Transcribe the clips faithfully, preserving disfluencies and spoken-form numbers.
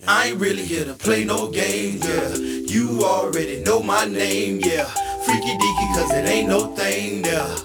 I ain't really here to play no games, yeah. You already know my name, yeah. Freaky deaky, cause it ain't no thing, yeah.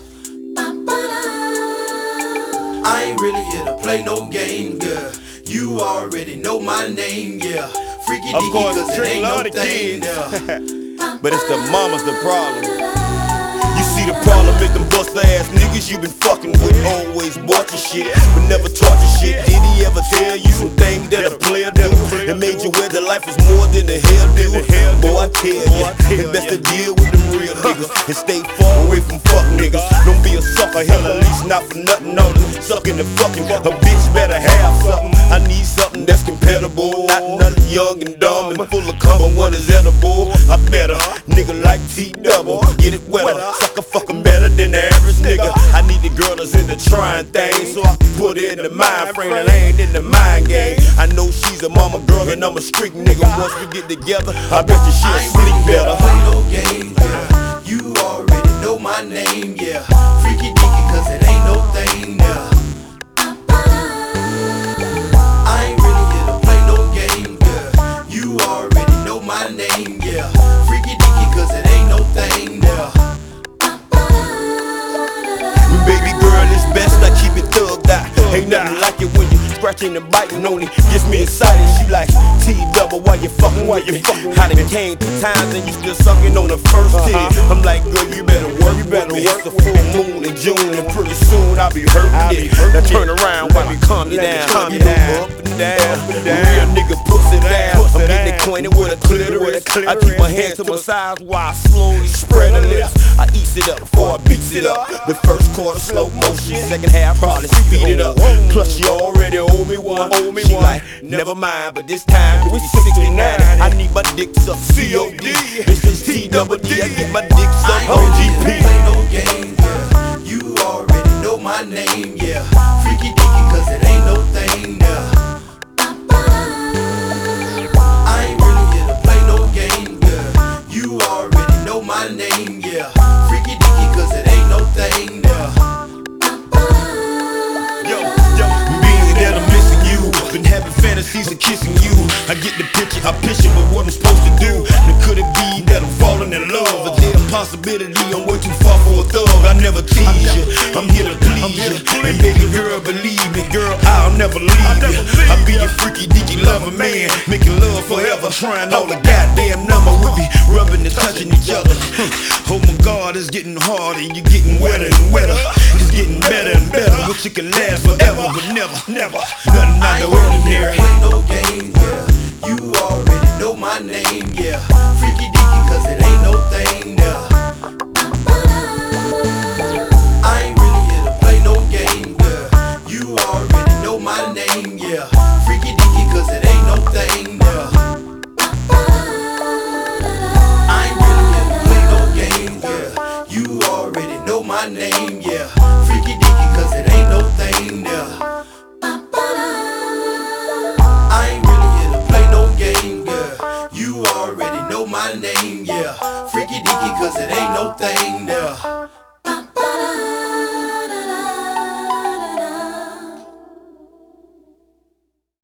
I ain't really here to play no games, yeah. You already know my name, yeah. Freaky Of deaky, course, cause it Trick ain't love no the thing, kids. yeah. But it's the mamas the problem. You see the problem is them buster ass niggas you been fucking with. Always watching shit, but never taught you shit. Did he ever tell you some things that a player do? That made you aware that life is more than the hell do? Boy, I tell you, it's best to deal with them real niggas and stay far away from fuck niggas. Don't be a sucker, hell at least not for nothing on it. Sucking the fucking, a bitch better have something. I need something that's compatible, not nothing young and dumb and full of cum. One is edible. I better nigga like T double, get it wetter. Sucker fucking better than the average nigga. I need the girl that's into trying things so I can put it in the mind frame that ain't in the mind game. I know she's a mama girl and I'm a street nigga. Once we get together, I bet you she'll sleep better. Play no games, yeah. You already know my name, yeah. Freaky deaky, cause it ain't no thing, yeah. I ain't really here to play no games, yeah. You already know my name, yeah. Freaky deaky, cause it ain't no thing, yeah. Baby girl, it's best I keep it thugged out. Ain't nothing like it when you scratching and biting on it. Gets me excited. She like T double, why you fucking, why you fucking? How they came two times and you still sucking on the first titty. I'm like, girl, you better work, you better work. It's the full moon in June and pretty soon I'll be hurting it. Now turn around while we calm you down, calm you down, up and down. Real nigga pussy down. I'm getting acquainted with a clitoris. I keep my hands to my sides while I slowly spread the lips. I eats it up before I beats it up. The first quarter slow motion, second half probably speed it up. Plus you already owe me one. Owe me she one. Like, never mind, but this time we sixty-nine. I need my dick sucked C O D. This is T double D. I get my dick sucked O G P. Play no games, yeah. You already know my name, yeah. Freaky deaky, cause it ain't no thing, yeah. I ain't really here to play no games, yeah. You already know my name, yeah. Freaky deaky, cause it ain't no thing, yeah. Been having fantasies of kissing you. I get the picture, I picture but what I'm supposed to do. Now could it be that I'm falling in love? Is there a possibility I'm way too far for a thug? I never tease you, I'm here to please you. And baby girl, believe me, girl, I'll never leave you. I'll be your freaky deaky lover man, making love forever, trying all the goddamn number with me, rubbing and touching each other. Oh my God, it's getting harder, you're getting wetter and wetter. It's getting better and better, wish it could last forever, but never, never, nothing I know. Play no games, yeah. You already know my name, yeah. Freaky deaky, cause it ain't no thing, yeah. I ain't really here to play no games, yeah. You already know my name, yeah. Freaky deaky, cause it ain't no thing, yeah. I ain't really here to play no games, yeah. You already know my name, yeah. Freaky deaky, cause it ain't no thing, yeah. You already know my name, yeah. Freaky deaky, cause it ain't no thing, yeah.